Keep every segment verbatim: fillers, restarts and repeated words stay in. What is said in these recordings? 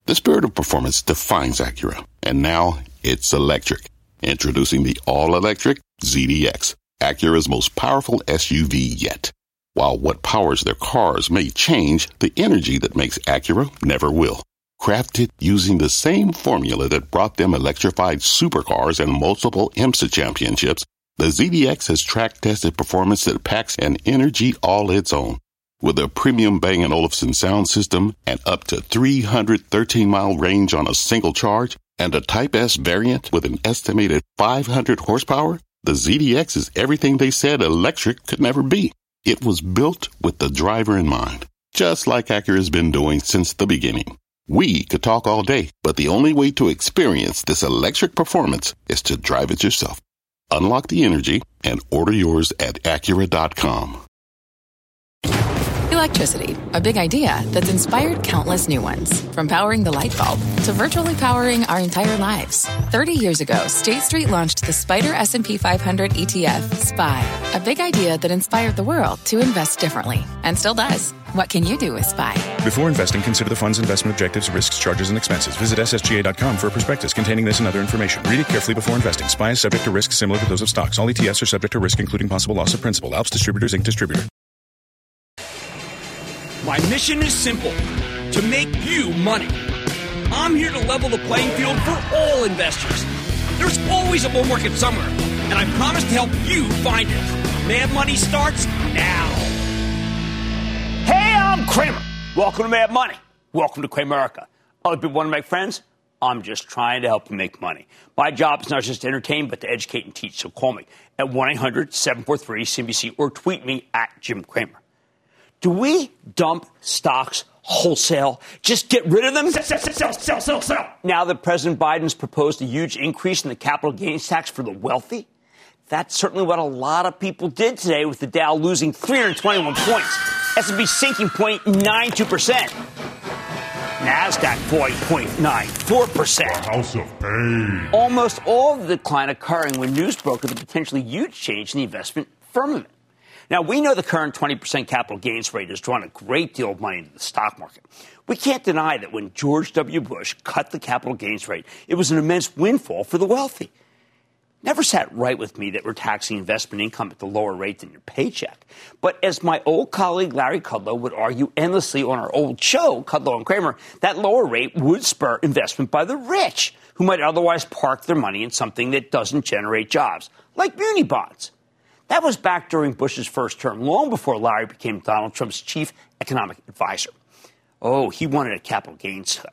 The spirit of performance defines Acura, and now it's electric. Introducing the all-electric Z D X, Acura's most powerful S U V yet. While what powers their cars may change, the energy that makes Acura never will. Crafted using the same formula that brought them electrified supercars and multiple IMSA championships, the Z D X has track-tested performance that packs an energy all its own. With a premium Bang and Olufsen sound system and up to three hundred thirteen mile range on a single charge, and a Type S variant with an estimated five hundred horsepower, the Z D X is everything they said electric could never be. It was built with the driver in mind, just like Acura's been doing since the beginning. We could talk all day, but the only way to experience this electric performance is to drive it yourself. Unlock the energy and order yours at Acura dot com. Electricity, a big idea that's inspired countless new ones. From powering the light bulb to virtually powering our entire lives. thirty years ago, State Street launched the Spider S and P five hundred E T F, S P Y, a big idea that inspired the world to invest differently, and still does. What can you do with S P Y? Before investing, consider the fund's investment objectives, risks, charges, and expenses. Visit S S G A dot com for a prospectus containing this and other information. Read it carefully before investing. S P Y is subject to risks similar to those of stocks. All E T Fs are subject to risk, including possible loss of principal. Alps Distributors, Incorporated. Distributor. My mission is simple, to make you money. I'm here to level the playing field for all investors. There's always a bull market somewhere, and I promise to help you find it. Mad Money starts now. Hey, I'm Cramer. Welcome to Mad Money. Welcome to Cramerica. Other people want to make friends? I'm just trying to help you make money. My job is not just to entertain, but to educate and teach. So call me at one eight hundred seven four three C B C or tweet me at Jim Cramer. Do we dump stocks wholesale? Just get rid of them? Sell, sell, sell, sell, sell, sell. Now that President Biden's proposed a huge increase in the capital gains tax for the wealthy, that's certainly what a lot of people did today, with the Dow losing three hundred twenty-one points, S and P sinking zero point nine two percent, NASDAQ falling zero point nine four percent. House of Pain. Almost all of the decline occurring when news broke of the potentially huge change in the investment firmament. Now, we know the current twenty percent capital gains rate has drawn a great deal of money into the stock market. We can't deny that when George W. Bush cut the capital gains rate, it was an immense windfall for the wealthy. Never sat right with me that we're taxing investment income at the lower rate than your paycheck. But as my old colleague Larry Kudlow would argue endlessly on our old show, Kudlow and Kramer, that lower rate would spur investment by the rich, who might otherwise park their money in something that doesn't generate jobs, like muni bonds. That was back during Bush's first term, long before Larry became Donald Trump's chief economic advisor. Oh, he wanted a capital gains cut.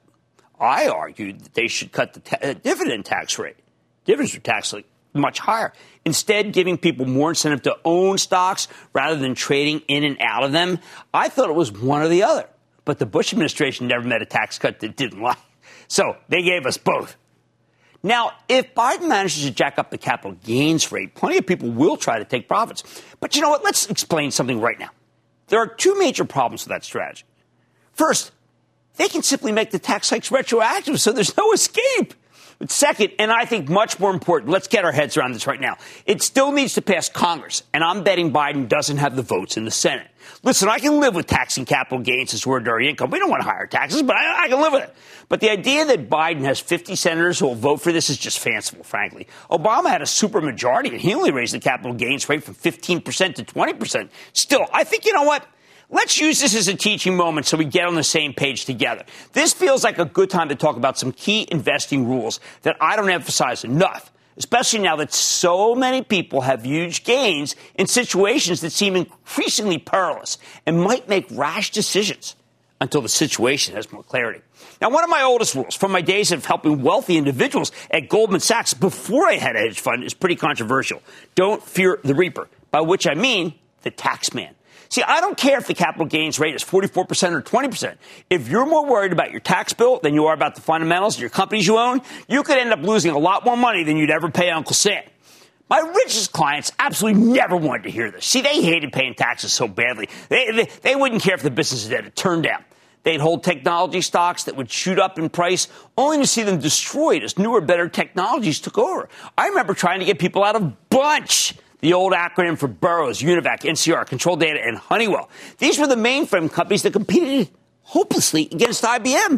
I argued that they should cut the ta- uh, dividend tax rate. Dividends are taxed like much higher. Instead, giving people more incentive to own stocks rather than trading in and out of them. I thought it was one or the other. But the Bush administration never met a tax cut that didn't like. So they gave us both. Now, if Biden manages to jack up the capital gains rate, plenty of people will try to take profits. But you know what? Let's explain something right now. There are two major problems with that strategy. First, they can simply make the tax hikes retroactive, so there's no escape. But second, and I think much more important, let's get our heads around this right now. It still needs to pass Congress, and I'm betting Biden doesn't have the votes in the Senate. Listen, I can live with taxing capital gains as ordinary income. We don't want higher taxes, but I, I can live with it. But the idea that Biden has fifty senators who will vote for this is just fanciful, frankly. Obama had a supermajority, and he only raised the capital gains rate from fifteen percent to twenty percent. Still, I think, you know what? Let's use this as a teaching moment so we get on the same page together. This feels like a good time to talk about some key investing rules that I don't emphasize enough, especially now that so many people have huge gains in situations that seem increasingly perilous and might make rash decisions until the situation has more clarity. Now, one of my oldest rules from my days of helping wealthy individuals at Goldman Sachs before I had a hedge fund is pretty controversial. Don't fear the reaper, by which I mean the tax man. See, I don't care if the capital gains rate is forty-four percent or twenty percent. If you're more worried about your tax bill than you are about the fundamentals of your companies you own, you could end up losing a lot more money than you'd ever pay Uncle Sam. My richest clients absolutely never wanted to hear this. See, they hated paying taxes so badly. They, they, they wouldn't care if the business had a turn down. They'd hold technology stocks that would shoot up in price, only to see them destroyed as newer, better technologies took over. I remember trying to get people out of Bunch, the old acronym for Burroughs, Univac, N C R, Control Data, and Honeywell. These were the mainframe companies that competed hopelessly against I B M.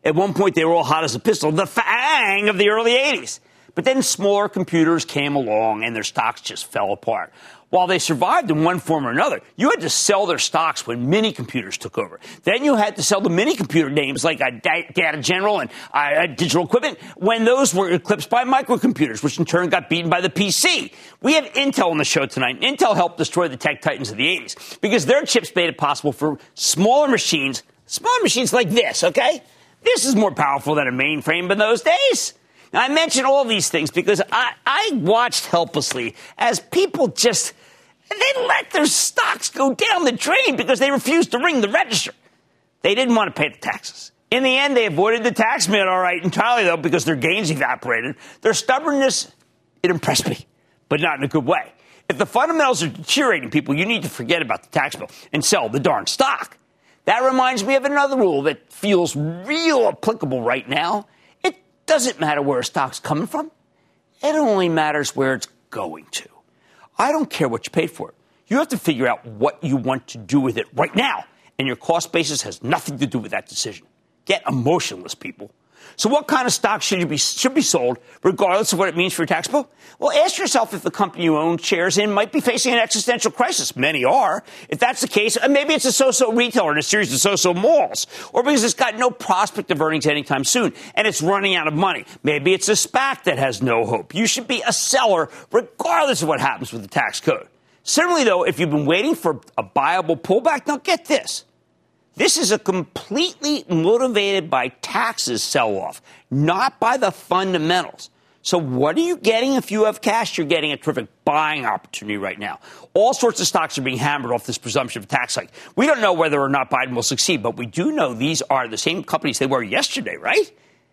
At one point, they were all hot as a pistol, the FAANG of the early eighties. But then smaller computers came along and their stocks just fell apart. While they survived in one form or another, you had to sell their stocks when mini computers took over. Then you had to sell the mini computer names like uh, Data General and uh, Digital Equipment when those were eclipsed by microcomputers, which in turn got beaten by the P C. We have Intel on the show tonight. Intel helped destroy the tech titans of the eighties because their chips made it possible for smaller machines, smaller machines like this, okay? This is more powerful than a mainframe in those days. Now, I mention all these things because I, I watched helplessly as people just, they let their stocks go down the drain because they refused to ring the register. They didn't want to pay the taxes. In the end, they avoided the tax man all right entirely, though, because their gains evaporated. Their stubbornness, it impressed me, but not in a good way. If the fundamentals are deteriorating, people, you need to forget about the tax bill and sell the darn stock. That reminds me of another rule that feels real applicable right now. Doesn't matter where a stock's coming from. It only matters where it's going to. I don't care what you paid for it. You have to figure out what you want to do with it right now. And your cost basis has nothing to do with that decision. Get emotionless, people. So what kind of stock should you be should be sold, regardless of what it means for your tax bill? Well, ask yourself if the company you own shares in might be facing an existential crisis. Many are. If that's the case, maybe it's a so-so retailer in a series of so-so malls, or because it's got no prospect of earnings anytime soon, and it's running out of money. Maybe it's a SPAC that has no hope. You should be a seller, regardless of what happens with the tax code. Similarly, though, if you've been waiting for a buyable pullback, now get this. This is a completely motivated by taxes sell-off, not by the fundamentals. So what are you getting if you have cash? You're getting a terrific buying opportunity right now. All sorts of stocks are being hammered off this presumption of tax hike. We don't know whether or not Biden will succeed, but we do know these are the same companies they were yesterday, right?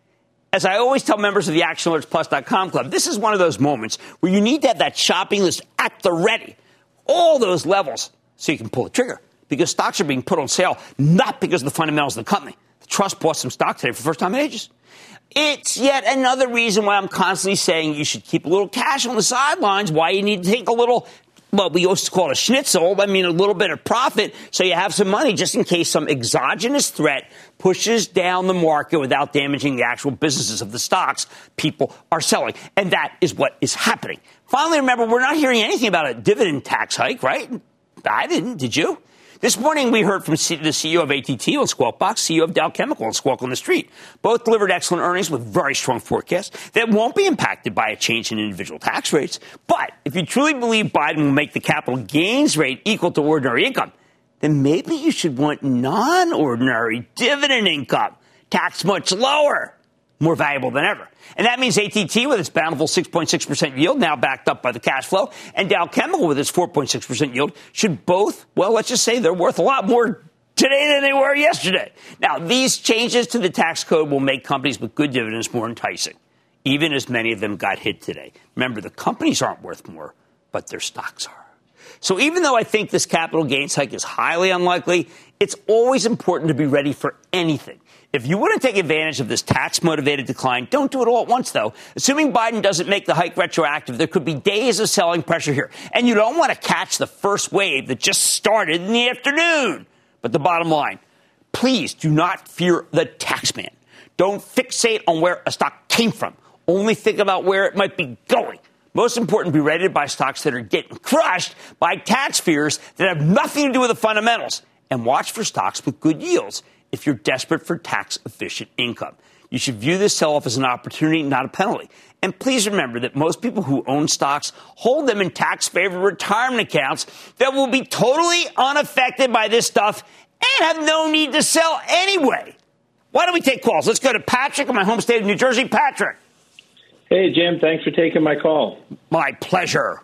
As I always tell members of the Action Alerts Plus dot com club, this is one of those moments where you need to have that shopping list at the ready. All those levels so you can pull the trigger. Because stocks are being put on sale, not because of the fundamentals of the company. The trust bought some stock today for the first time in ages. It's yet another reason why I'm constantly saying you should keep a little cash on the sidelines, why you need to take a little, well, we used to call it a schnitzel, I mean a little bit of profit, so you have some money just in case some exogenous threat pushes down the market without damaging the actual businesses of the stocks people are selling. And that is what is happening. Finally, remember, we're not hearing anything about a dividend tax hike, right? I didn't, did you? This morning, we heard from the C E O of A T T on Squawk Box, C E O of Dow Chemical on Squawk on the Street. Both delivered excellent earnings with very strong forecasts that won't be impacted by a change in individual tax rates. But if you truly believe Biden will make the capital gains rate equal to ordinary income, then maybe you should want non-ordinary dividend income, taxed much lower, more valuable than ever. And that means A T T with its bountiful six point six percent yield, now backed up by the cash flow, and Dow Chemical with its four point six percent yield should both, well, let's just say they're worth a lot more today than they were yesterday. Now, these changes to the tax code will make companies with good dividends more enticing, even as many of them got hit today. Remember, the companies aren't worth more, but their stocks are. So even though I think this capital gains hike is highly unlikely, it's always important to be ready for anything. If you want to take advantage of this tax-motivated decline, don't do it all at once, though. Assuming Biden doesn't make the hike retroactive, there could be days of selling pressure here. And you don't want to catch the first wave that just started in the afternoon. But the bottom line, please do not fear the tax man. Don't fixate on where a stock came from. Only think about where it might be going. Most important, be ready to buy stocks that are getting crushed by tax fears that have nothing to do with the fundamentals. And watch for stocks with good yields if you're desperate for tax-efficient income. You should view this sell-off as an opportunity, not a penalty. And please remember that most people who own stocks hold them in tax-favored retirement accounts that will be totally unaffected by this stuff and have no need to sell anyway. Why don't we take calls? Let's go to Patrick in my home state of New Jersey. Patrick. Hey, Jim. Thanks for taking my call. My pleasure.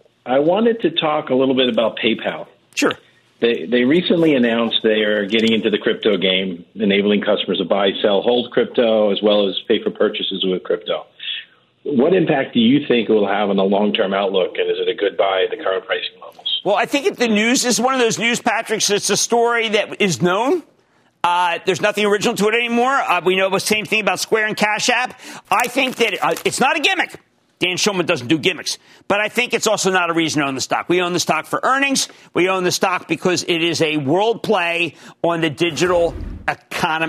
I wanted to talk a little bit about PayPal. Sure. They they recently announced they are getting into the crypto game, enabling customers to buy, sell, hold crypto, as well as pay for purchases with crypto. What impact do you think it will have on the long-term outlook, and is it a good buy at the current pricing levels? Well, I think the news is one of those news, Patrick. So it's a story that is known. Uh, there's nothing original to it anymore. Uh, we know the same thing about Square and Cash App. I think that uh, it's not a gimmick. Dan Schulman doesn't do gimmicks. But I think it's also not a reason to own the stock. We own the stock for earnings. We own the stock because it is a world play on the digital economy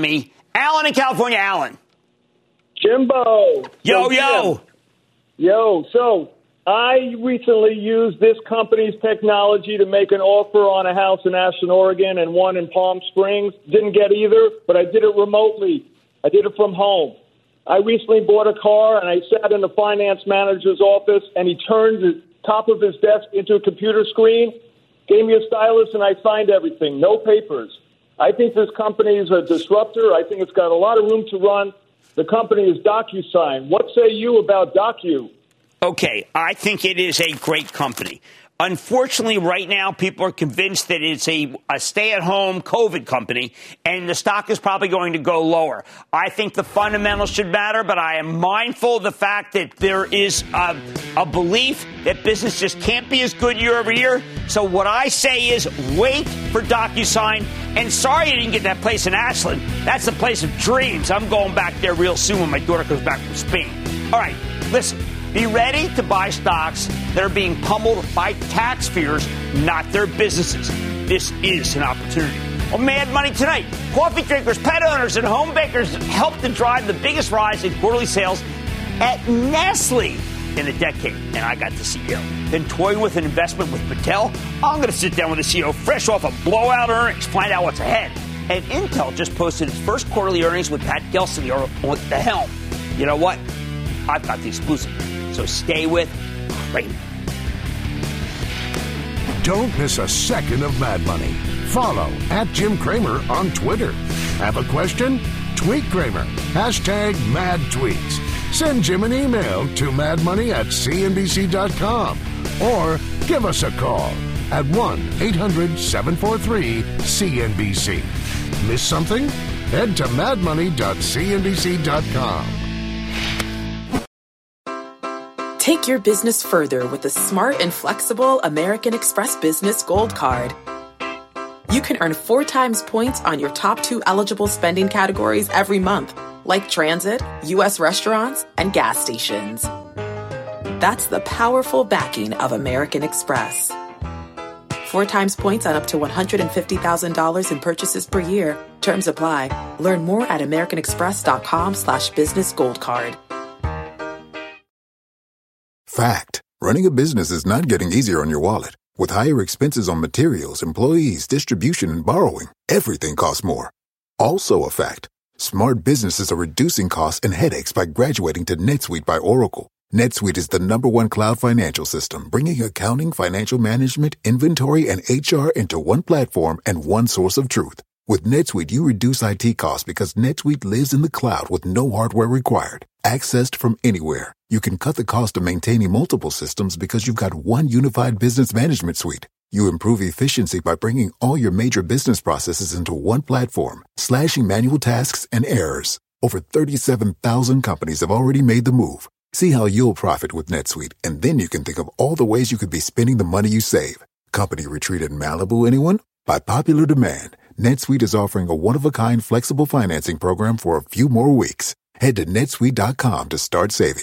Alan in California. Alan. Jimbo. Yo, so, yo. Jim. Yo, so I recently used this company's technology to make an offer on a house in Ashland, Oregon, and one in Palm Springs. Didn't get either, but I did it remotely. I did it from home. I recently bought a car, and I sat in the finance manager's office, and he turned the top of his desk into a computer screen, gave me a stylus, and I signed everything. No papers. I think this company is a disruptor. I think it's got a lot of room to run. The company is DocuSign. What say you about Docu? Okay, I think it is a great company. Unfortunately, right now, people are convinced that it's a, a stay-at-home COVID company, and the stock is probably going to go lower. I think the fundamentals should matter, but I am mindful of the fact that there is a, a belief that business just can't be as good year over year. So what I say is wait for DocuSign. And sorry you didn't get that place in Ashland. That's the place of dreams. I'm going back there real soon when my daughter comes back from Spain. All right, listen. Be ready to buy stocks that are being pummeled by tax fears, not their businesses. This is an opportunity. On Mad Money tonight, coffee drinkers, pet owners, and home bakers helped to drive the biggest rise in quarterly sales at Nestle in a decade. And I got the C E O. Then toying with an investment with Patel. I'm going to sit down with the C E O fresh off of blowout earnings, find out what's ahead. And Intel just posted its first quarterly earnings with Pat Gelsinger at the helm. You know what? I've got the exclusive. So stay with Cramer. Don't miss a second of Mad Money. Follow at Jim Cramer on Twitter. Have a question? Tweet Cramer. Hashtag mad tweets. Send Jim an email to madmoney at c n b c dot com or give us a call at one eight hundred seven four three C N B C. Miss something? Head to mad money dot c n b c dot com. Take your business further with the smart and flexible American Express Business Gold Card. You can earn four times points on your top two eligible spending categories every month, like transit, U S restaurants, and gas stations. That's the powerful backing of American Express. Four times points on up to one hundred fifty thousand dollars in purchases per year. Terms apply. Learn more at americanexpress.com slash business gold card. Fact. Running a business is not getting easier on your wallet. With higher expenses on materials, employees, distribution, and borrowing, everything costs more. Also a fact. Smart businesses are reducing costs and headaches by graduating to NetSuite by Oracle. NetSuite is the number one cloud financial system, bringing accounting, financial management, inventory, and H R into one platform and one source of truth. With NetSuite, you reduce I T costs because NetSuite lives in the cloud with no hardware required. Accessed from anywhere. You can cut the cost of maintaining multiple systems because you've got one unified business management suite. You improve efficiency by bringing all your major business processes into one platform, slashing manual tasks and errors. Over thirty-seven thousand companies have already made the move. See how you'll profit with NetSuite, and then you can think of all the ways you could be spending the money you save. Company retreat in Malibu, anyone? By popular demand, NetSuite is offering a one-of-a-kind flexible financing program for a few more weeks. Head to netsuite dot com to start saving.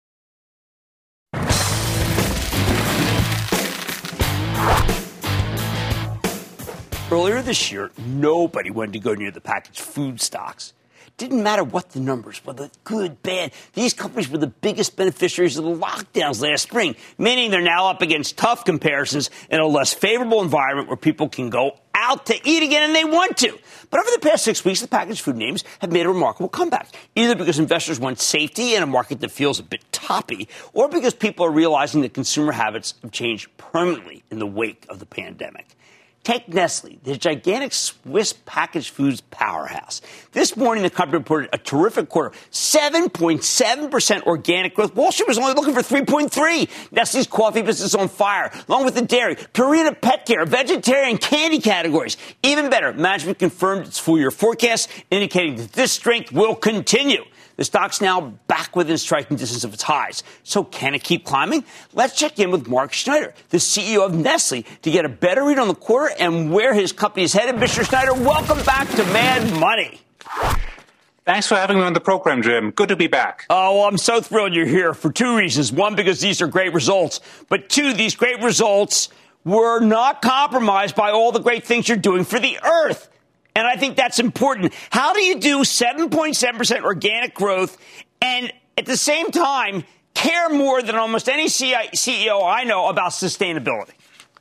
Earlier this year, nobody wanted to go near the packaged food stocks. Didn't matter what the numbers, whether good, bad. These companies were the biggest beneficiaries of the lockdowns last spring, meaning they're now up against tough comparisons in a less favorable environment where people can go out to eat again and they want to. But over the past six weeks, the packaged food names have made a remarkable comeback, either because investors want safety in a market that feels a bit toppy, or because people are realizing that consumer habits have changed permanently in the wake of the pandemic. Take Nestle, the gigantic Swiss packaged foods powerhouse. This morning, the company reported a terrific quarter, seven point seven percent organic growth. Wall Street was only looking for three point three. Nestle's coffee business is on fire, along with the dairy, Purina pet care, vegetarian candy categories. Even better, management confirmed its full-year forecast, indicating that this strength will continue. The stock's now back within striking distance of its highs. So can it keep climbing? Let's check in with Mark Schneider, the C E O of Nestle, to get a better read on the quarter and where his company is headed. Mister Schneider, welcome back to Mad Money. Thanks for having me on the program, Jim. Good to be back. Oh, well, I'm so thrilled you're here for two reasons. One, because these are great results. But two, these great results were not compromised by all the great things you're doing for the earth. And I think that's important. How do you do seven point seven percent organic growth and at the same time care more than almost any C E O I know about sustainability?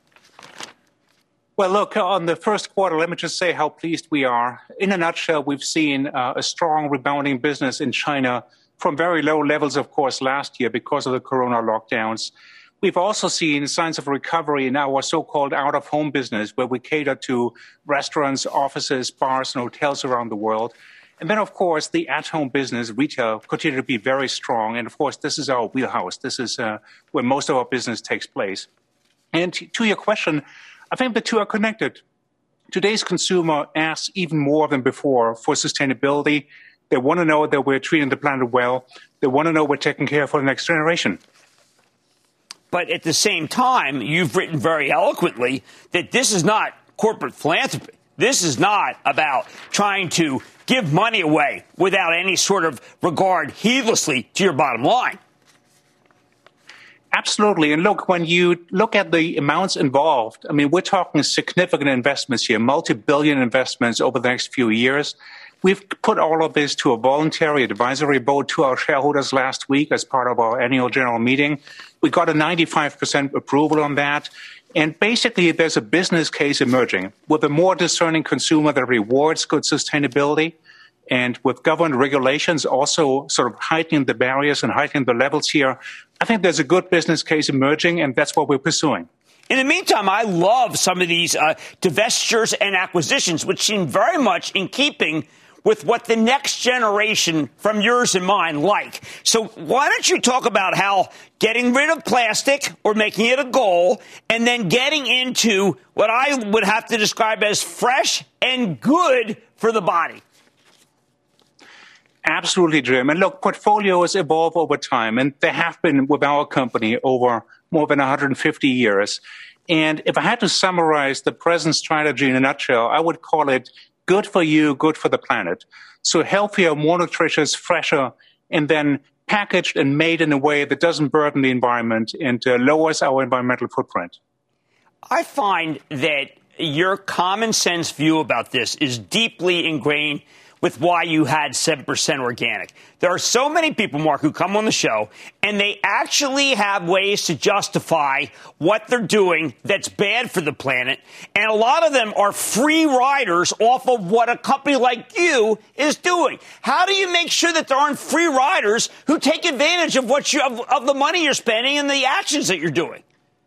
Well, look, on the first quarter, let me just say how pleased we are. In a nutshell, we've seen uh, a strong rebounding business in China from very low levels, of course, last year because of the corona lockdowns. We've also seen signs of recovery in our so-called out-of-home business, where we cater to restaurants, offices, bars, and hotels around the world. And then, of course, the at-home business, retail, continue to be very strong. And, of course, this is our wheelhouse. This is uh, where most of our business takes place. And to your question, I think the two are connected. Today's consumer asks even more than before for sustainability. They want to know that we're treating the planet well. They want to know we're taking care for the next generation. But at the same time, you've written very eloquently that this is not corporate philanthropy. This is not about trying to give money away without any sort of regard heedlessly to your bottom line. Absolutely. And look, when you look at the amounts involved, I mean, we're talking significant investments here, multi-billion investments over the next few years. We've put all of this to a voluntary advisory vote to our shareholders last week as part of our annual general meeting. We got a ninety-five percent approval on that. And basically, there's a business case emerging with a more discerning consumer that rewards good sustainability. And with government regulations also sort of heightening the barriers and heightening the levels here, I think there's a good business case emerging, and that's what we're pursuing. In the meantime, I love some of these uh, divestitures and acquisitions, which seem very much in keeping with what the next generation from yours and mine like. So why don't you talk about how getting rid of plastic or making it a goal and then getting into what I would have to describe as fresh and good for the body? Absolutely, Jim. And look, portfolios evolve over time, and they have been with our company over more than one hundred fifty years. And if I had to summarize the present strategy in a nutshell, I would call it good for you, good for the planet. So healthier, more nutritious, fresher, and then packaged and made in a way that doesn't burden the environment and uh, lowers our environmental footprint. I find that your common sense view about this is deeply ingrained with why you had seven percent organic. There are so many people, Mark, who come on the show, and they actually have ways to justify what they're doing that's bad for the planet, and a lot of them are free riders off of what a company like you is doing. How do you make sure that there aren't free riders who take advantage of what you of, of the money you're spending and the actions that you're doing?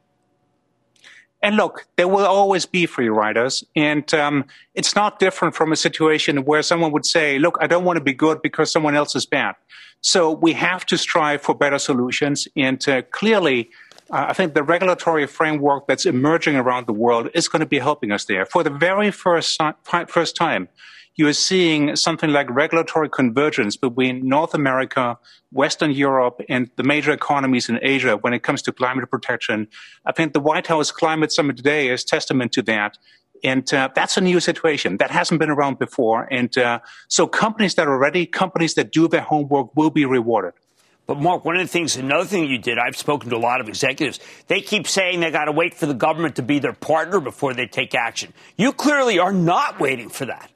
And look, there will always be free riders. And um, it's not different from a situation where someone would say, look, I don't want to be good because someone else is bad. So we have to strive for better solutions. And uh, clearly, uh, I think the regulatory framework that's emerging around the world is going to be helping us there. For the very first, first time, you are seeing something like regulatory convergence between North America, Western Europe, and the major economies in Asia when it comes to climate protection. I think the White House Climate Summit today is testament to that. And uh, that's a new situation. That hasn't been around before. And uh, so companies that are ready, companies that do their homework will be rewarded. But, Mark, one of the things, another thing you did, I've spoken to a lot of executives, they keep saying they got to wait for the government to be their partner before they take action. You clearly are not waiting for that.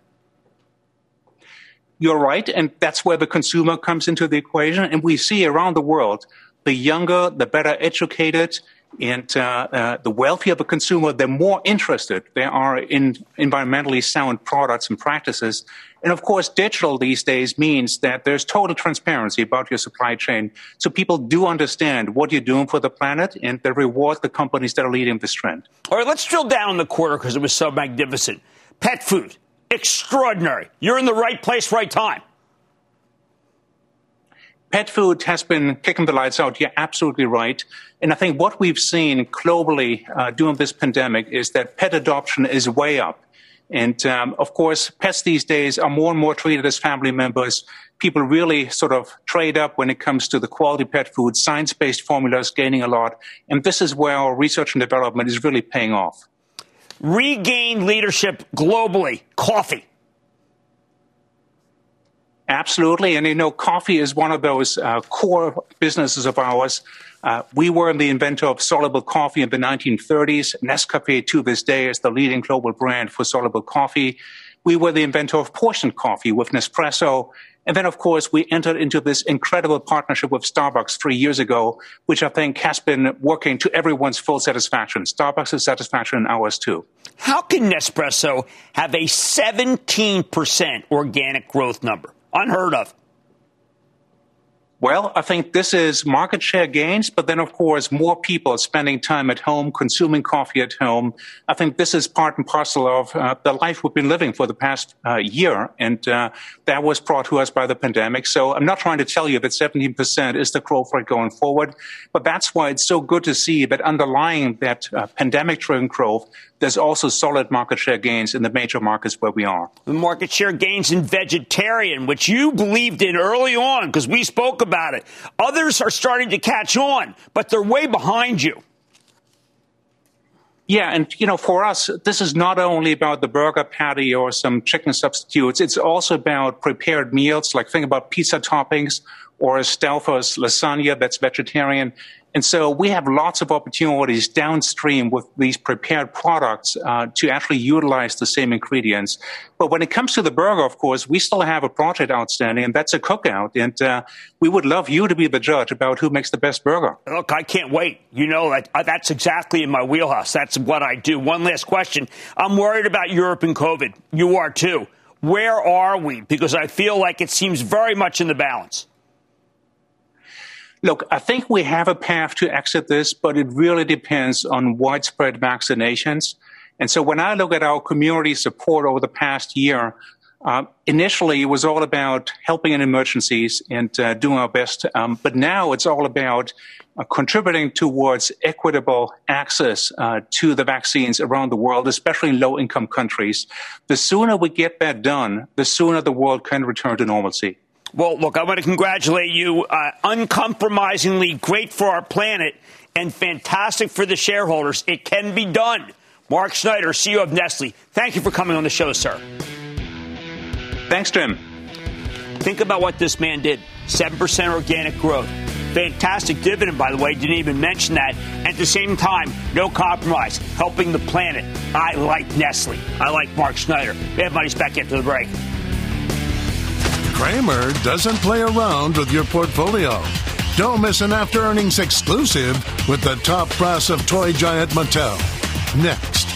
You're right, and that's where the consumer comes into the equation. And we see around the world, the younger, the better educated, and uh, uh, the wealthier the consumer, the more interested they are in environmentally sound products and practices. And of course, digital these days means that there's total transparency about your supply chain. So people do understand what you're doing for the planet, and they reward the companies that are leading this trend. All right, let's drill down on the quarter because it was so magnificent. Pet food. Extraordinary. You're in the right place, right time. Pet food has been kicking the lights out. You're absolutely right. And I think what we've seen globally uh, during this pandemic is that pet adoption is way up. And, um, of course, pets these days are more and more treated as family members. People really sort of trade up when it comes to the quality pet food. Science-based formulas gaining a lot. And this is where our research and development is really paying off. Regain leadership globally. Coffee. Absolutely. And, you know, coffee is one of those uh, core businesses of ours. Uh, we were the inventor of soluble coffee in the nineteen thirties. Nescafé to this day is the leading global brand for soluble coffee. We were the inventor of portion coffee with Nespresso. And then, of course, we entered into this incredible partnership with Starbucks three years ago, which I think has been working to everyone's full satisfaction. Starbucks' satisfaction and ours, too. How can Nespresso have a seventeen percent organic growth number? Unheard of. Well, I think this is market share gains, but then, of course, more people spending time at home, consuming coffee at home. I think this is part and parcel of uh, the life we've been living for the past uh, year, and uh, that was brought to us by the pandemic. So I'm not trying to tell you that seventeen percent is the growth rate going forward, but that's why it's so good to see that underlying that uh, pandemic-driven growth, there's also solid market share gains in the major markets where we are. The market share gains in vegetarian, which you believed in early on because we spoke about it. Others are starting to catch on, but they're way behind you. Yeah, and, you know, for us, this is not only about the burger patty or some chicken substitutes. It's also about prepared meals, like think about pizza toppings or Stelfer's lasagna that's vegetarian. And so we have lots of opportunities downstream with these prepared products uh, to actually utilize the same ingredients. But when it comes to the burger, of course, we still have a project outstanding, and that's a cookout. And uh, we would love you to be the judge about who makes the best burger. Look, I can't wait. You know, that, uh, that's exactly in my wheelhouse. That's what I do. One last question. I'm worried about Europe and COVID. You are, too. Where are we? Because I feel like it seems very much in the balance. Look, I think we have a path to exit this, but it really depends on widespread vaccinations. And so when I look at our community support over the past year, uh, initially it was all about helping in emergencies and uh, doing our best. Um, but now it's all about uh, contributing towards equitable access uh, to the vaccines around the world, especially in low-income countries. The sooner we get that done, the sooner the world can return to normalcy. Well, look, I want to congratulate you. Uh, uncompromisingly great for our planet and fantastic for the shareholders. It can be done. Mark Schneider, C E O of Nestle, thank you for coming on the show, sir. Thanks, Jim. Think about what this man did. seven percent organic growth. Fantastic dividend, by the way. Didn't even mention that. At the same time, no compromise. Helping the planet. I like Nestle. I like Mark Schneider. We have money's back after the break. Cramer doesn't play around with your portfolio. Don't miss an after earnings exclusive with the top brass of toy giant Mattel. Next.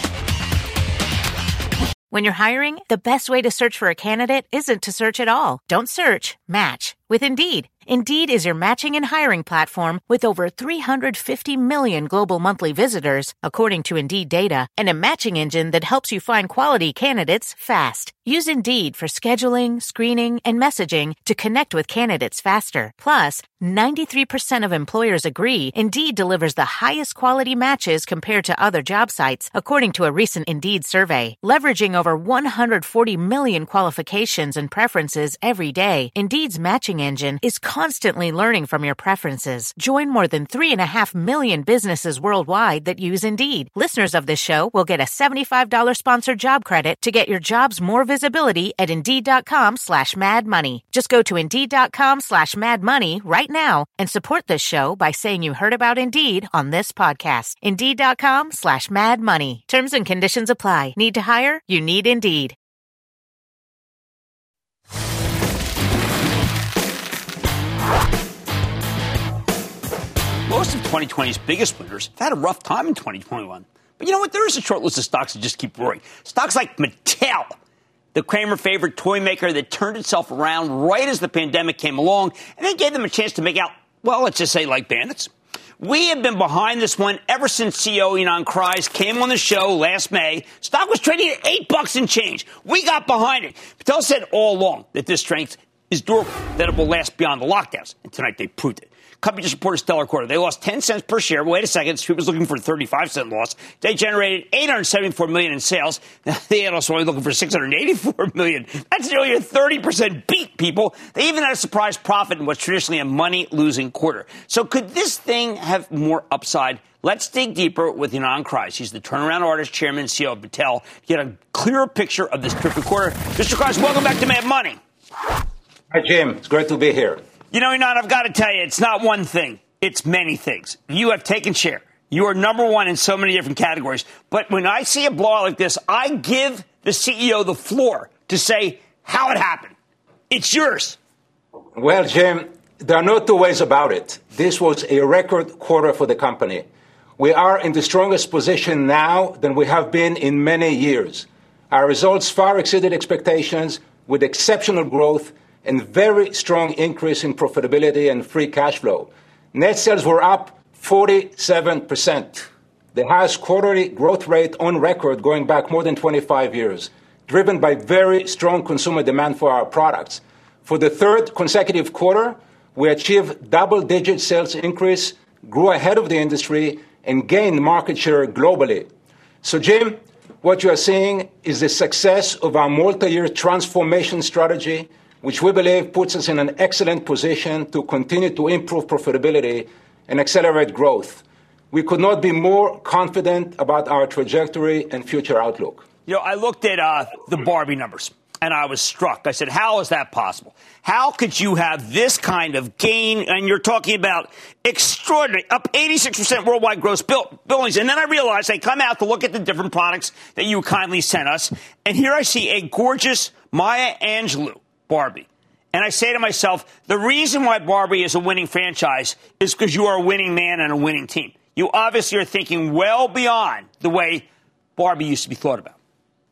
When you're hiring, the best way to search for a candidate isn't to search at all. Don't search, match with Indeed. Indeed is your matching and hiring platform with over three hundred fifty million global monthly visitors, according to Indeed data, and a matching engine that helps you find quality candidates fast. Use Indeed for scheduling, screening, and messaging to connect with candidates faster. Plus, ninety-three percent of employers agree Indeed delivers the highest quality matches compared to other job sites, according to a recent Indeed survey. Leveraging over one hundred forty million qualifications and preferences every day, Indeed's matching engine is constantly learning from your preferences. Join more than three and a half million businesses worldwide that use Indeed. Listeners of this show will get a seventy-five dollars sponsored job credit to get your jobs more visibility at Indeed.com slash Mad Money. Just go to Indeed.com slash Mad Money right now and support this show by saying you heard about Indeed on this podcast. Indeed.com slash Mad Money. Terms and conditions apply. Need to hire? You need Indeed. Most of twenty twenty's biggest winners have had a rough time in twenty twenty-one. But you know what? There is a short list of stocks that just keep roaring. Stocks like Mattel, the Cramer favorite toy maker that turned itself around right as the pandemic came along and then gave them a chance to make out, well, let's just say like bandits. We have been behind this one ever since C E O Ynon Kreiz came on the show last May. Stock was trading at eight bucks and change. We got behind it. Mattel said all along that this strength is durable, that it will last beyond the lockdowns. And tonight they proved it. Company just reported a stellar quarter. They lost ten cents per share. Wait a second. Street was looking for a thirty-five cent loss. They generated eight hundred seventy-four million dollars in sales. The analysts were only looking for six hundred eighty-four million dollars. That's nearly a thirty percent beat, people. They even had a surprise profit in what's traditionally a money-losing quarter. So could this thing have more upside? Let's dig deeper with Ynon Kreiz. He's the turnaround artist, chairman, and C E O of Mattel, to get a clearer picture of this terrific quarter. Mister Kreiz, welcome back to Mad Money. Hi, Jim. It's great to be here. You know, Ynon, I've got to tell you, it's not one thing. It's many things. You have taken share. You are number one in so many different categories. But when I see a blowout like this, I give the C E O the floor to to say how it happened. It's yours. Well, Jim, there are no two ways about it. This was a record quarter for the company. We are in the strongest position now than we have been in many years. Our results far exceeded expectations with exceptional growth and very strong increase in profitability and free cash flow. Net sales were up forty-seven percent, the highest quarterly growth rate on record going back more than twenty-five years, driven by very strong consumer demand for our products. For the third consecutive quarter, we achieved double-digit sales increase, grew ahead of the industry, and gained market share globally. So, Jim, what you are seeing is the success of our multi-year transformation strategy, which we believe puts us in an excellent position to continue to improve profitability and accelerate growth. We could not be more confident about our trajectory and future outlook. You know, I looked at uh, the Barbie numbers, and I was struck. I said, how is that possible? How could you have this kind of gain? And you're talking about extraordinary, up eighty-six percent worldwide gross bill- billings. And then I realized I come out to look at the different products that you kindly sent us. And here I see a gorgeous Maya Angelou Barbie. And I say to myself, the reason why Barbie is a winning franchise is because you are a winning man and a winning team. You obviously are thinking well beyond the way Barbie used to be thought about.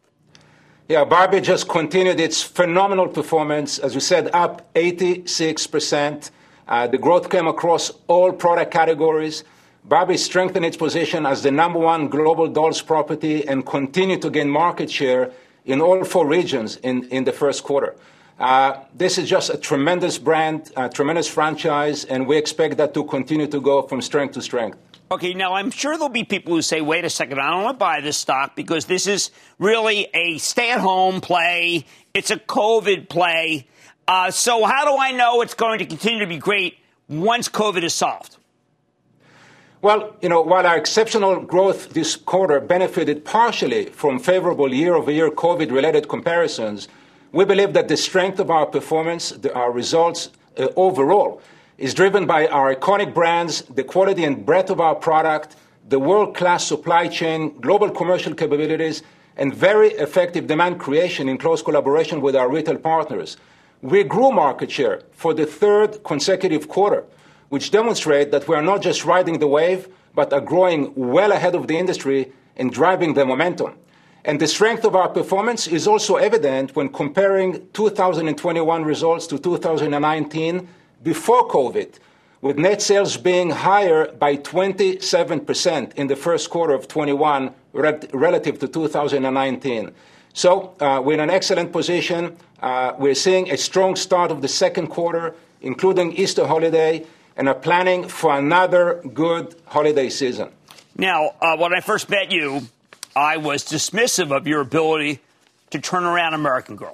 Yeah, Barbie just continued its phenomenal performance, as we said, up eighty-six percent. Uh, the growth came across all product categories. Barbie strengthened its position as the number one global dolls property and continued to gain market share in all four regions in, in the first quarter. Uh, this is just a tremendous brand, a tremendous franchise, and we expect that to continue to go from strength to strength. Okay, now I'm sure there'll be people who say, wait a second, I don't want to buy this stock because this is really a stay-at-home play. It's a COVID play. Uh, so how do I know it's going to continue to be great once COVID is solved? Well, you know, while our exceptional growth this quarter benefited partially from favorable year-over-year COVID-related comparisons, we believe that the strength of our performance, the, our results uh, overall, is driven by our iconic brands, the quality and breadth of our product, the world-class supply chain, global commercial capabilities, and very effective demand creation in close collaboration with our retail partners. We grew market share for the third consecutive quarter, which demonstrates that we are not just riding the wave, but are growing well ahead of the industry and driving the momentum. And the strength of our performance is also evident when comparing two thousand twenty-one results to two thousand nineteen before COVID, with net sales being higher by twenty-seven percent in the first quarter of twenty-one relative to two thousand nineteen. So uh, we're in an excellent position. Uh, we're seeing a strong start of the second quarter, including Easter holiday, and are planning for another good holiday season. Now, uh, when I first met you, I was dismissive of your ability to turn around American Girl.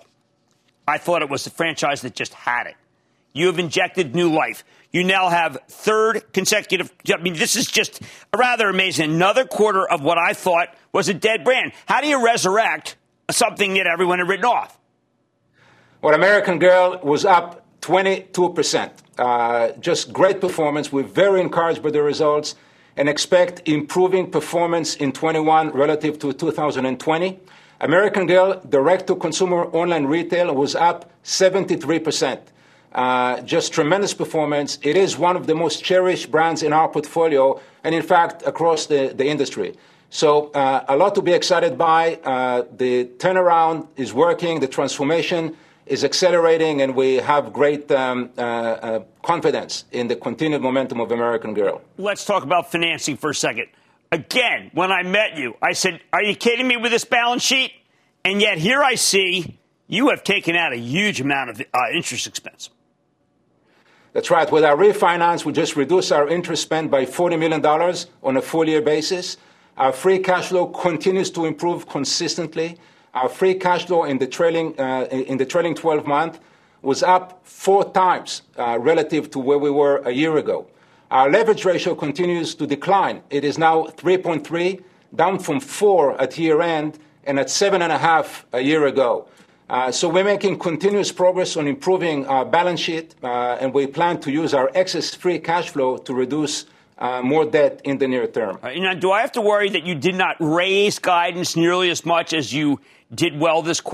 I thought it was a franchise that just had it. You have injected new life. You now have third consecutive. I mean, this is just rather amazing. Another quarter of what I thought was a dead brand. How do you resurrect something that everyone had written off? Well, American Girl was up twenty-two percent. Uh, just great performance. We're very encouraged by the results and expect improving performance in twenty-one relative to two thousand twenty. American Girl direct-to-consumer online retail was up seventy-three percent. Uh, just tremendous performance. It is one of the most cherished brands in our portfolio and, in fact, across the, the industry. So uh, a lot to be excited by. Uh, the turnaround is working. The transformation is accelerating, and we have great um, uh, uh, confidence in the continued momentum of American Girl. Let's talk about financing for a second. Again, when I met you, I said, are you kidding me with this balance sheet? And yet here I see you have taken out a huge amount of uh, interest expense. That's right. With our refinance, we just reduced our interest spend by forty million dollars on a full-year basis. Our free cash flow continues to improve consistently. Our free cash flow in the trailing uh, in the trailing twelve month was up four times uh, relative to where we were a year ago. Our leverage ratio continues to decline. It is now three point three, down from four at year end and at seven and a half a year ago. Uh, so we're making continuous progress on improving our balance sheet, uh, and we plan to use our excess free cash flow to reduce uh, more debt in the near term. Uh, now, do I have to worry that you did not raise guidance nearly as much as you did well this quarter?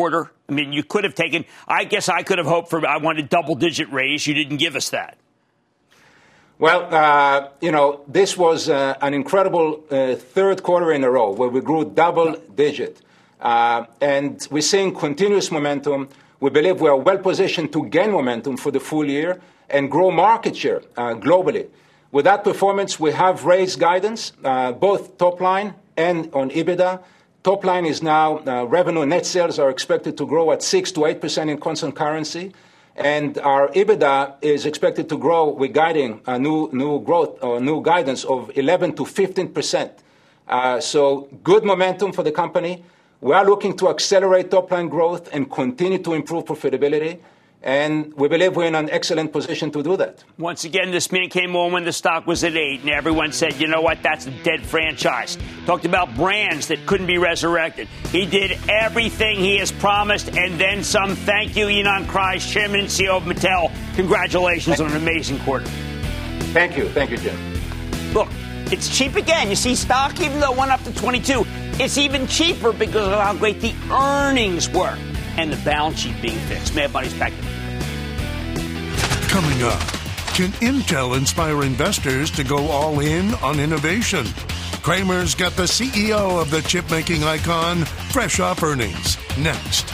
I mean, you could have taken, I guess I could have hoped for, I wanted double-digit raise. You didn't give us that. Well, uh, you know, this was uh, an incredible uh, third quarter in a row where we grew double-digit. Uh, and we're seeing continuous momentum. We believe we are well-positioned to gain momentum for the full year and grow market share uh, globally. With that performance, we have raised guidance, uh, both top line and on EBITDA. Top line is now, uh, revenue and net sales are expected to grow at six to eight percent in constant currency. And our EBITDA is expected to grow. We're guiding a new, new growth or new guidance of eleven to fifteen percent. Uh, so good momentum for the company. We are looking to accelerate top-line growth and continue to improve profitability. And we believe we're in an excellent position to do that. Once again, this meeting came on when the stock was at eight, and everyone said, you know what, that's a dead franchise. Talked about brands that couldn't be resurrected. He did everything he has promised, and then some. Thank you, Ynon Kreiz, Chairman and C E O of Mattel. Congratulations on an amazing quarter. Thank you. Thank you, Jim. Look, it's cheap again. You see, stock, even though it went up to twenty-two, it's even cheaper because of how great the earnings were and the balance sheet being fixed. Mad Money's back to Coming up, can Intel inspire investors to go all in on innovation? Cramer's got the C E O of the chip-making icon fresh off earnings. Next.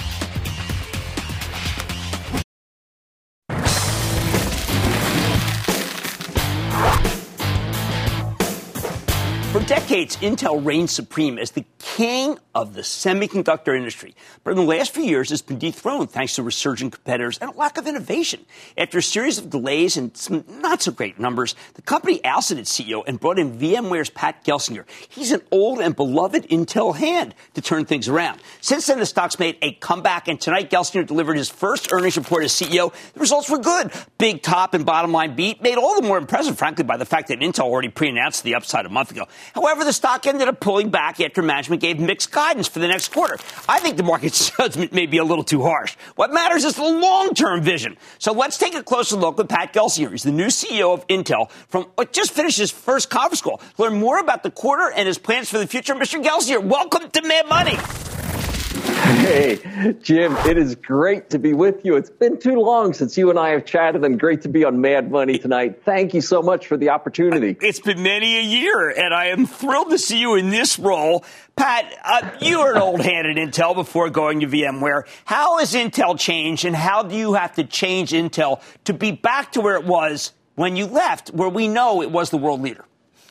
For decades, Intel reigned supreme as the king of the semiconductor industry. But in the last few years, it's been dethroned thanks to resurgent competitors and a lack of innovation. After a series of delays and some not-so-great numbers, the company ousted its C E O and brought in VMware's Pat Gelsinger. He's an old and beloved Intel hand to turn things around. Since then, the stock's made a comeback, and tonight, Gelsinger delivered his first earnings report as C E O. The results were good. Big top and bottom line beat, made all the more impressive, frankly, by the fact that Intel already pre-announced the upside a month ago. However, the stock ended up pulling back after management gave mixed guidance for the next quarter. I think the market's judgment may be a little too harsh. What matters is the long-term vision. So let's take a closer look with Pat Gelsinger. He's the new C E O of Intel from what just finished his first conference call. Learn more about the quarter and his plans for the future. Mister Gelsinger, welcome to Mad Money. Hey, Jim, it is great to be with you. It's been too long since you and I have chatted, and great to be on Mad Money tonight. Thank you so much for the opportunity. It's been many a year, and I am thrilled to see you in this role. Pat, uh, you were an old hand at Intel before going to VMware. How has Intel changed, and how do you have to change Intel to be back to where it was when you left, where we know it was the world leader?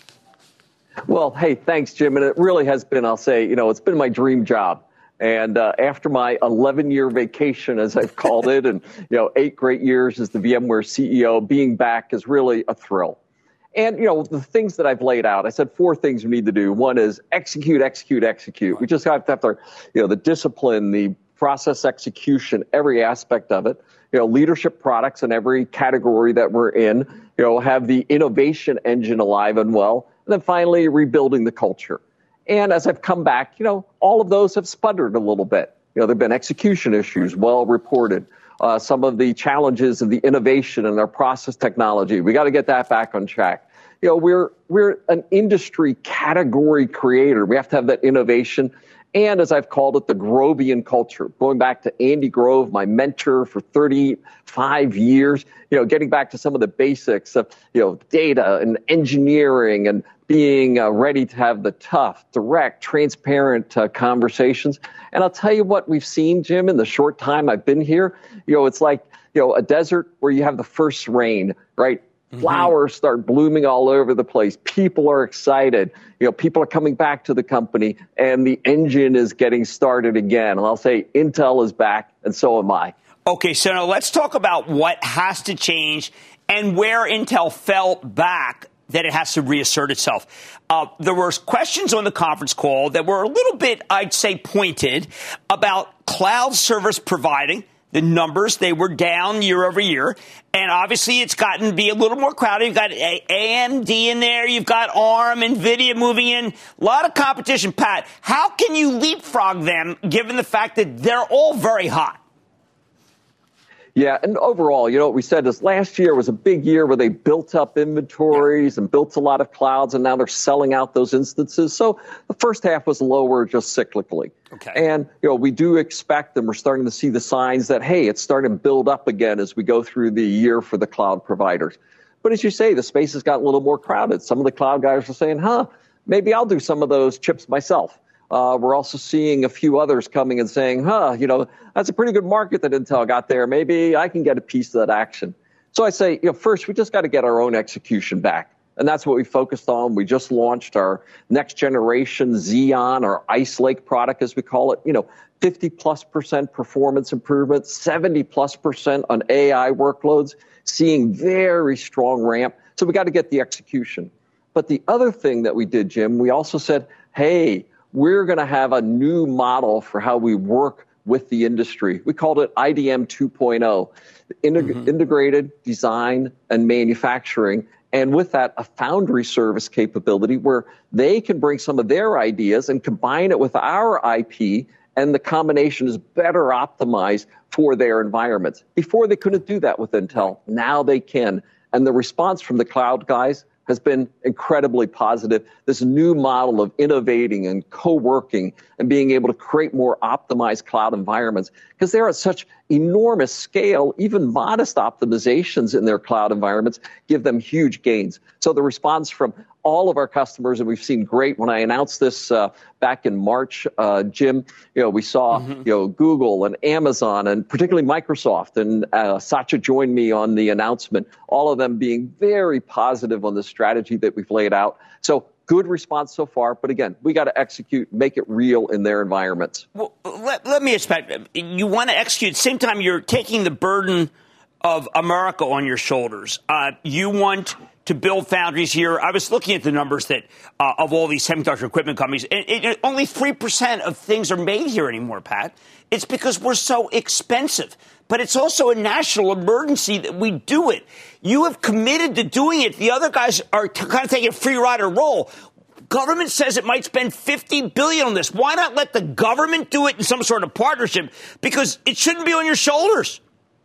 Well, hey, thanks, Jim. And it really has been, I'll say, you know, it's been my dream job. And uh, after my eleven-year vacation, as I've called it, and, you know, eight great years as the VMware C E O, being back is really a thrill. And, you know, the things that I've laid out, I said four things we need to do. One is execute, execute, execute. We just have to have the, you know, the discipline, the process execution, every aspect of it. You know, leadership products in every category that we're in. You know, have the innovation engine alive and well. And then finally, rebuilding the culture. And as I've come back, you know, all of those have sputtered a little bit. You know, there have been execution issues, well reported. Uh, some of the challenges of the innovation and our process technology. We got to get that back on track. You know, we're we're an industry category creator. We have to have that innovation. And as I've called it, the Grovian culture, going back to Andy Grove, my mentor for thirty-five years, you know, getting back to some of the basics of, you know, data and engineering and being uh, ready to have the tough, direct, transparent uh, conversations. And I'll tell you what we've seen, Jim, in the short time I've been here. You know, it's like, you know, a desert where you have the first rain, right? Mm-hmm. Flowers start blooming all over the place. People are excited. You know, people are coming back to the company, and the engine is getting started again. And I'll say Intel is back, and so am I. Okay, so now let's talk about what has to change and where Intel fell back that it has to reassert itself. Uh, there were questions on the conference call that were a little bit, I'd say, pointed about cloud service providing. The numbers, they were down year over year. And obviously, it's gotten to be a little more crowded. You've got A M D in there. You've got ARM, NVIDIA moving in. A lot of competition. Pat, how can you leapfrog them given the fact that they're all very hot? Yeah, and overall, you know, what we said is last year was a big year where they built up inventories and built a lot of clouds, and now they're selling out those instances. So the first half was lower just cyclically. Okay. And, you know, we do expect, and we're starting to see the signs that, hey, it's starting to build up again as we go through the year for the cloud providers. But as you say, the space has got a little more crowded. Some of the cloud guys are saying, huh, maybe I'll do some of those chips myself. Uh, we're also seeing a few others coming and saying, huh, you know, that's a pretty good market that Intel got there. Maybe I can get a piece of that action. So I say, you know, first, we just got to get our own execution back. And that's what we focused on. We just launched our next generation Xeon, or Ice Lake product, as we call it. You know, fifty plus percent performance improvement, seventy plus percent on A I workloads, seeing very strong ramp. So we got to get the execution. But the other thing that we did, Jim, we also said, hey, we're going to have a new model for how we work with the industry. We called it I D M two point oh, Integ- mm-hmm. integrated design and manufacturing. And with that, a foundry service capability where they can bring some of their ideas and combine it with our I P, and the combination is better optimized for their environments. Before, they couldn't do that with Intel. Now they can. And the response from the cloud guys has been incredibly positive. This new model of innovating and co-working and being able to create more optimized cloud environments, because they're at such enormous scale, even modest optimizations in their cloud environments give them huge gains. So the response from all of our customers, and we've seen great. When I announced this uh, back in March, uh, Jim, you know, we saw, mm-hmm. you know, Google and Amazon and particularly Microsoft, and uh, Satya joined me on the announcement, all of them being very positive on the strategy that we've laid out. So good response so far. But again, we got to execute, make it real in their environments. Well, let, let me expect, you want to execute. At the same time, you're taking the burden of America on your shoulders. Uh, you want to build foundries here. I was looking at the numbers that uh, of all these semiconductor equipment companies. It, it, only three percent of things are made here anymore, Pat. It's because we're so expensive. But it's also a national emergency that we do it. You have committed to doing it. The other guys are t- kind of taking a free rider role. Government says it might spend fifty billion dollars on this. Why not let the government do it in some sort of partnership? Because it shouldn't be on your shoulders.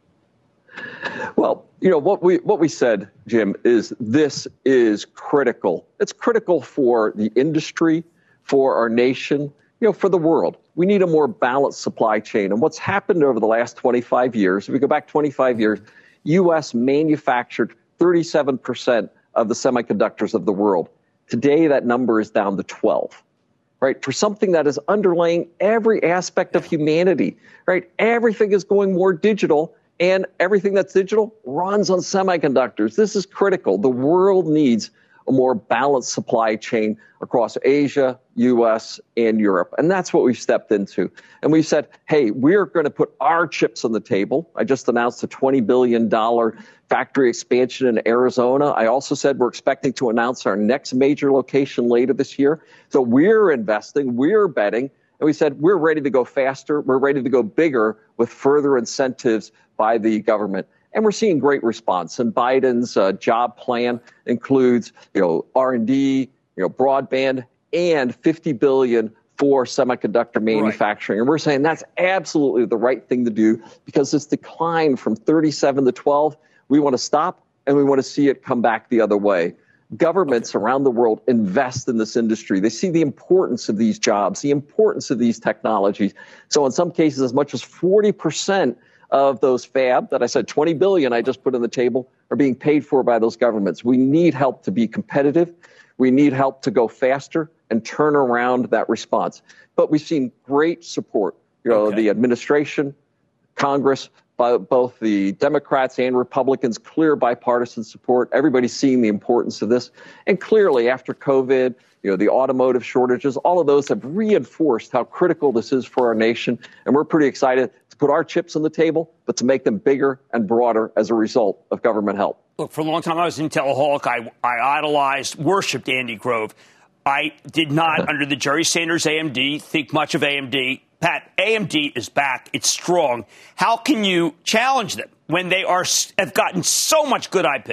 Well, you know, what we what we said, Jim, is this is critical. It's critical for the industry, for our nation, you know, for the world. We need a more balanced supply chain. And what's happened over the last twenty-five years, if we go back twenty-five years, U S manufactured thirty-seven percent of the semiconductors of the world. Today, that number is down to twelve. Right, for something that is underlying every aspect of humanity. Right, everything is going more digital. And everything that's digital runs on semiconductors. This is critical. The world needs a more balanced supply chain across Asia, U S, and Europe. And that's what we've stepped into. And we said, hey, we're going to put our chips on the table. I just announced a twenty billion dollars factory expansion in Arizona. I also said we're expecting to announce our next major location later this year. So we're investing, we're betting. And we said, we're ready to go faster. We're ready to go bigger with further incentives by the government. And we're seeing great response. And Biden's uh, job plan includes, you know, R and D, you know, broadband, and fifty billion dollars for semiconductor manufacturing. Right. And we're saying that's absolutely the right thing to do, because this decline from thirty-seven to twelve, we want to stop, and we want to see it come back the other way. Governments okay. around the world invest in this industry. They see the importance of these jobs, the importance of these technologies. So in some cases, as much as forty percent of those fab that I said twenty billion I just put on the table are being paid for by those governments. We need help to be competitive. We need help to go faster and turn around that response. But we've seen great support. You know, okay. the administration, Congress, by both the Democrats and Republicans, clear bipartisan support. Everybody's seeing the importance of this. And clearly, after COVID, you know, the automotive shortages, all of those have reinforced how critical this is for our nation. And we're pretty excited to put our chips on the table, but to make them bigger and broader as a result of government help. Look, for a long time, I was an Intelaholic. I, I idolized, worshipped Andy Grove. I did not, under the Jerry Sanders A M D, think much of A M D. Pat, A M D is back. It's strong. How can you challenge them when they are have gotten so much good I P?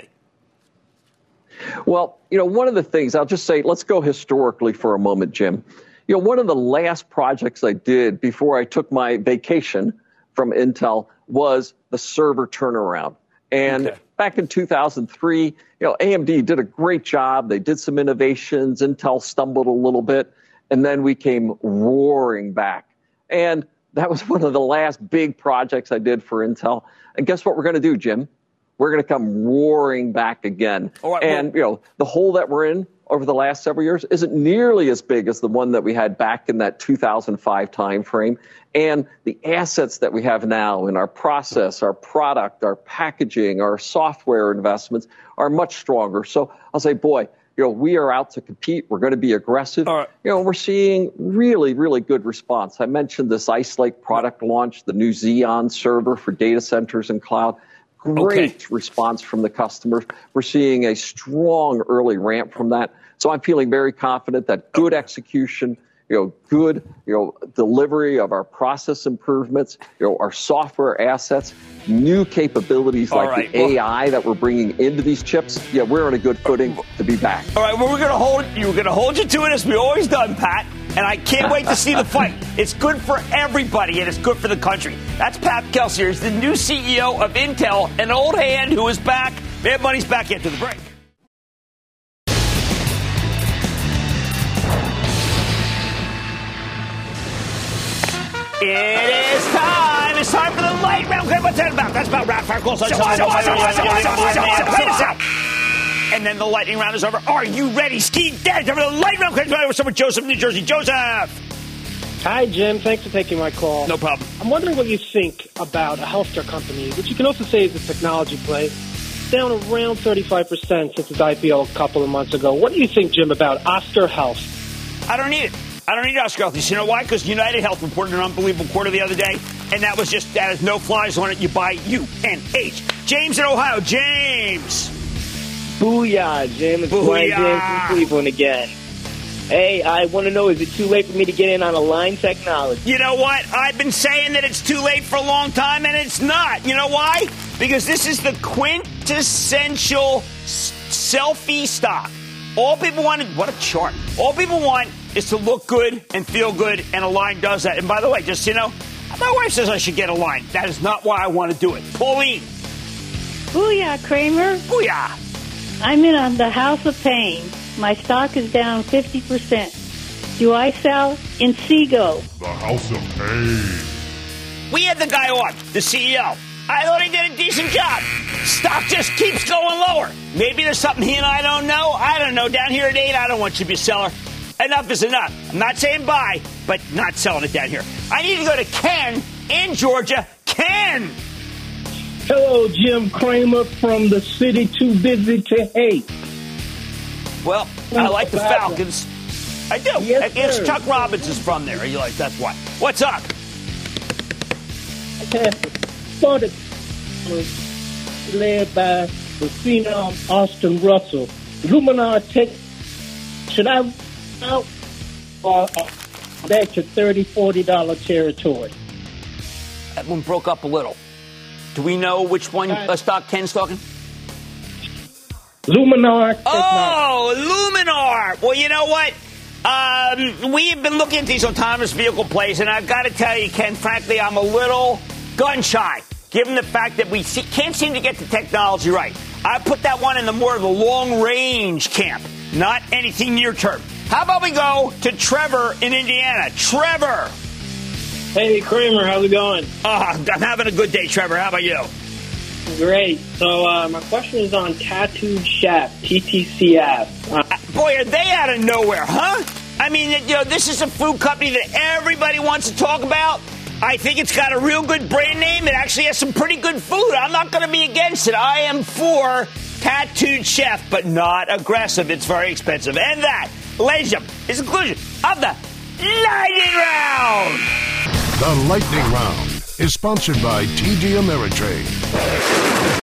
Well, you know, one of the things, I'll just say, let's go historically for a moment, Jim. You know, one of the last projects I did before I took my vacation from Intel was the server turnaround. And okay. back in two thousand three, you know, A M D did a great job. They did some innovations. Intel stumbled a little bit. And then we came roaring back. And that was one of the last big projects I did for Intel. And guess what we're going to do, Jim? We're going to come roaring back again. All right, and, well, you know, the hole that we're in over the last several years isn't nearly as big as the one that we had back in that two thousand five timeframe. And the assets that we have now in our process, our product, our packaging, our software investments are much stronger. So I'll say, boy, you know, we are out to compete. We're going to be aggressive. All right. You know, we're seeing really, really good response. I mentioned this Ice Lake product launch, the new Xeon server for data centers and cloud. Great okay. response from the customers. We're seeing a strong early ramp from that. So I'm feeling very confident that good execution, you know, good, you know, delivery of our process improvements, you know, our software assets, new capabilities All like right. the well, A I that we're bringing into these chips. Yeah, we're on a good footing to be back. All right, well, we're going to hold you. We're going to hold you to it as we always done, Pat. And I can't wait to see the fight. It's good for everybody, and it's good for the country. That's Pat Gelsinger. He's the new C E O of Intel, an old hand who is back. Mad Money's back after the break. It is time. It's time for the light round. Okay, what's that about? That's about rapid fire. And then the lightning round is over. Are you ready? Ski dead. Time for the light round. What's up with Joseph, New Jersey? Joseph. Hi, Jim. Thanks for taking my call. No problem. I'm wondering what you think about a healthcare company, which you can also say is a technology play, down around thirty-five percent since its I P O a couple of months ago. What do you think, Jim, about Oscar Health? I don't need it. I don't need Oscar Health. You know why? Because United Health reported an unbelievable quarter the other day, and that was just, that has no flies on it. You buy U N H. James in Ohio. James. Booyah, Jim. It's Brian James from Cleveland again. Hey, I want to know, is it too late for me to get in on Align Technology? You know what? I've been saying that it's too late for a long time, and it's not. You know why? Because this is the quintessential s- selfie stock. All people want, what a chart. All people want is to look good and feel good, and Align does that. And by the way, just so you know, my wife says I should get Align. That is not why I want to do it. Pauline. Booyah, Kramer. Booyah. I'm in on the House of Pain. My stock is down fifty percent. Do I sell? Inseego. The House of Pain. We had the guy on, the C E O. I thought he did a decent job. Stock just keeps going lower. Maybe there's something he and I don't know. I don't know. Down here at eight, I don't want you to be a seller. Enough is enough. I'm not saying buy, but not selling it down here. I need to go to Ken in Georgia. Ken! Hello, Jim Cramer from the city too busy to hate. Well, I like the Falcons. I do. Yes, I guess sir. Chuck Robbins is from there. You like that's why. What's up? Started led by the phenom Austin Russell. Luminar Tech. Should I out or uh, back to thirty, forty dollar territory? That one broke up a little. Do we know which one uh, stock Ken's talking? Luminar. Oh, Luminar. Well, you know what? Um, we have been looking at these autonomous vehicle plays, and I've got to tell you, Ken, frankly, I'm a little gun shy, given the fact that we see, can't seem to get the technology right. I put that one in the more of the long-range camp, not anything near-term. How about we go to Trevor in Indiana? Trevor. Hey, Kramer, how's it going? Uh, I'm having a good day, Trevor. How about you? Great. So uh, my question is on Tattooed Chef, T T C F. Uh, Boy, are they out of nowhere, huh? I mean, you know, this is a food company that everybody wants to talk about. I think it's got a real good brand name. It actually has some pretty good food. I'm not going to be against it. I am for Tattooed Chef, but not aggressive. It's very expensive. And that, ladies and gentlemen, is the conclusion of the Lightning Round. The Lightning Round is sponsored by T D Ameritrade.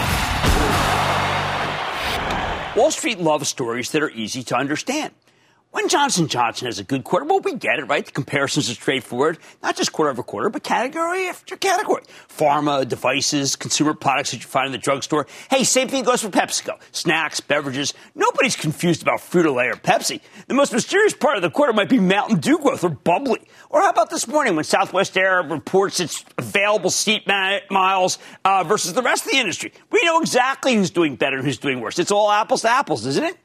Wall Street loves stories that are easy to understand. When Johnson and Johnson has a good quarter, well, we get it, right? The comparisons are straightforward, not just quarter over quarter, but category after category. Pharma, devices, consumer products that you find in the drugstore. Hey, same thing goes for PepsiCo. Snacks, beverages. Nobody's confused about Frito-Lay or Pepsi. The most mysterious part of the quarter might be Mountain Dew growth or bubbly. Or how about this morning when Southwest Air reports its available seat miles uh, versus the rest of the industry? We know exactly who's doing better and who's doing worse. It's all apples to apples, isn't it?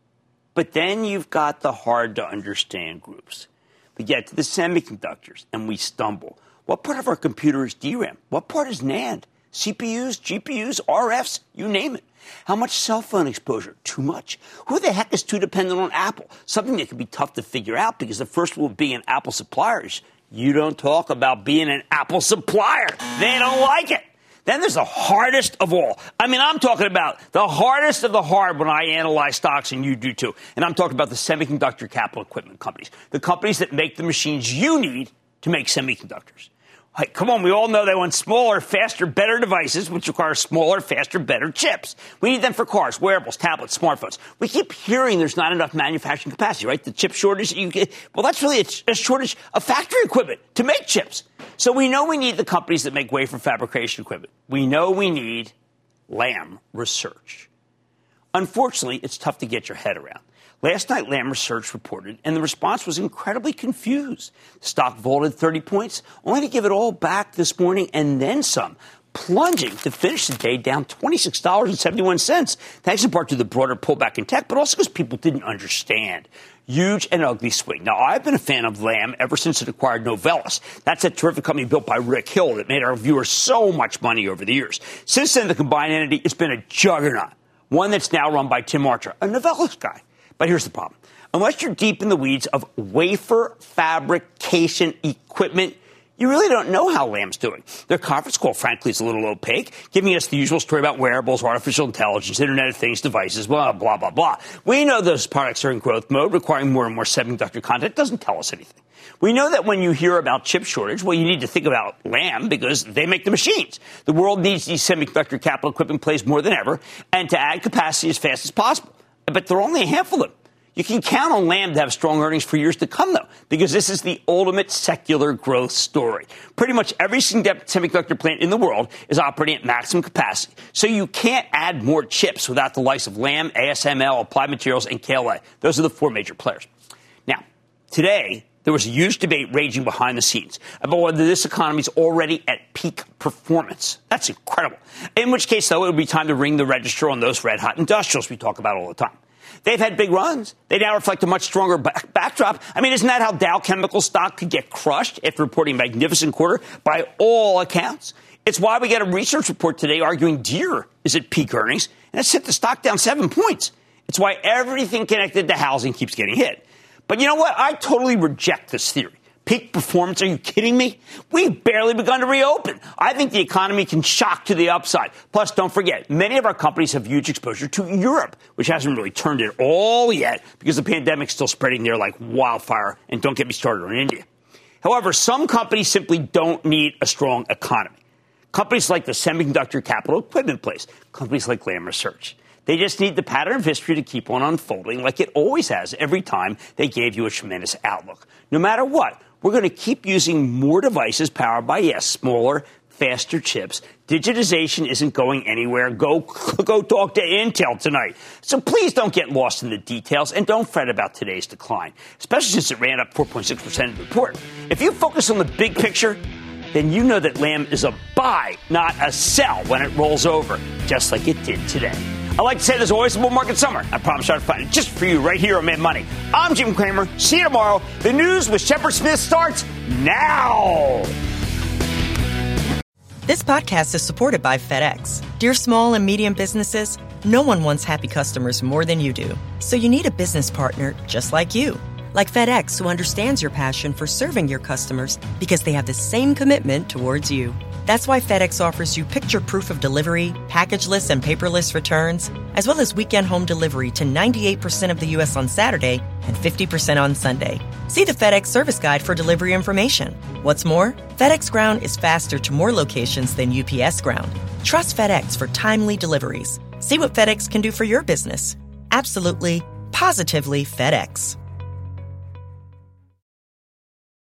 But then you've got the hard-to-understand groups. We get to the semiconductors, and we stumble. What part of our computer is D RAM? What part is NAND? C P Us, G P Us, R Fs, you name it. How much cell phone exposure? Too much. Who the heck is too dependent on Apple? Something that can be tough to figure out because the first rule of being an Apple supplier is you don't talk about being an Apple supplier. They don't like it. Then there's the hardest of all. I mean, I'm talking about the hardest of the hard when I analyze stocks, and you do too. And I'm talking about the semiconductor capital equipment companies, the companies that make the machines you need to make semiconductors. Hey, come on, we all know they want smaller, faster, better devices, which require smaller, faster, better chips. We need them for cars, wearables, tablets, smartphones. We keep hearing there's not enough manufacturing capacity, right? The chip shortage, you get, well, that's really a, a shortage of factory equipment to make chips. So we know we need the companies that make wafer fabrication equipment. We know we need Lam Research. Unfortunately, it's tough to get your head around. Last night, Lam Research reported, and the response was incredibly confused. The stock vaulted thirty points, only to give it all back this morning and then some, plunging to finish the day down twenty-six dollars and seventy-one cents, thanks in part to the broader pullback in tech, but also because people didn't understand. Huge and ugly swing. Now, I've been a fan of Lam ever since it acquired Novellus. That's a terrific company built by Rick Hill that made our viewers so much money over the years. Since then, the combined entity has been a juggernaut, one that's now run by Tim Archer, a Novellus guy. But here's the problem. Unless you're deep in the weeds of wafer fabrication equipment, you really don't know how Lam's doing. Their conference call, frankly, is a little opaque, giving us the usual story about wearables, artificial intelligence, Internet of Things devices, blah, blah, blah, blah. We know those products are in growth mode, requiring more and more semiconductor content. It doesn't tell us anything. We know that when you hear about chip shortage, well, you need to think about Lam because they make the machines. The world needs these semiconductor capital equipment plays more than ever, and to add capacity as fast as possible. But there are only a handful of them. You can count on Lam to have strong earnings for years to come, though, because this is the ultimate secular growth story. Pretty much every semiconductor plant in the world is operating at maximum capacity. So you can't add more chips without the likes of Lam, A S M L, Applied Materials, and K L A. Those are the four major players. Now, today, there was a huge debate raging behind the scenes about whether this economy is already at peak performance. That's incredible. In which case, though, it would be time to ring the register on those red-hot industrials we talk about all the time. They've had big runs. They now reflect a much stronger back- backdrop. I mean, isn't that how Dow Chemical stock could get crushed after reporting a magnificent quarter by all accounts? It's why we get a research report today arguing Deere is at peak earnings, and it's hit the stock down seven points. It's why everything connected to housing keeps getting hit. But you know what? I totally reject this theory. Peak performance? Are you kidding me? We've barely begun to reopen. I think the economy can shock to the upside. Plus, don't forget, many of our companies have huge exposure to Europe, which hasn't really turned at all yet because the pandemic's still spreading there like wildfire. And don't get me started on India. However, some companies simply don't need a strong economy. Companies like the semiconductor capital equipment place, companies like Lam Research. They just need the pattern of history to keep on unfolding like it always has every time they gave you a tremendous outlook. No matter what, we're going to keep using more devices powered by, yes, smaller, faster chips. Digitization isn't going anywhere. Go, go talk to Intel tonight. So please don't get lost in the details and don't fret about today's decline, especially since it ran up four point six percent in the report. If you focus on the big picture, then you know that Lam is a buy, not a sell when it rolls over, just like it did today. I like to say there's always a bull market somewhere. I promise I'll find it just for you right here on Mad Money. I'm Jim Cramer. See you tomorrow. The news with Shepard Smith starts now. This podcast is supported by FedEx. Dear small and medium businesses, no one wants happy customers more than you do. So you need a business partner just like you. Like FedEx, who understands your passion for serving your customers because they have the same commitment towards you. That's why FedEx offers you picture proof of delivery, packageless and paperless returns, as well as weekend home delivery to ninety-eight percent of the U S on Saturday and fifty percent on Sunday. See the FedEx service guide for delivery information. What's more, FedEx Ground is faster to more locations than U P S Ground. Trust FedEx for timely deliveries. See what FedEx can do for your business. Absolutely, positively FedEx.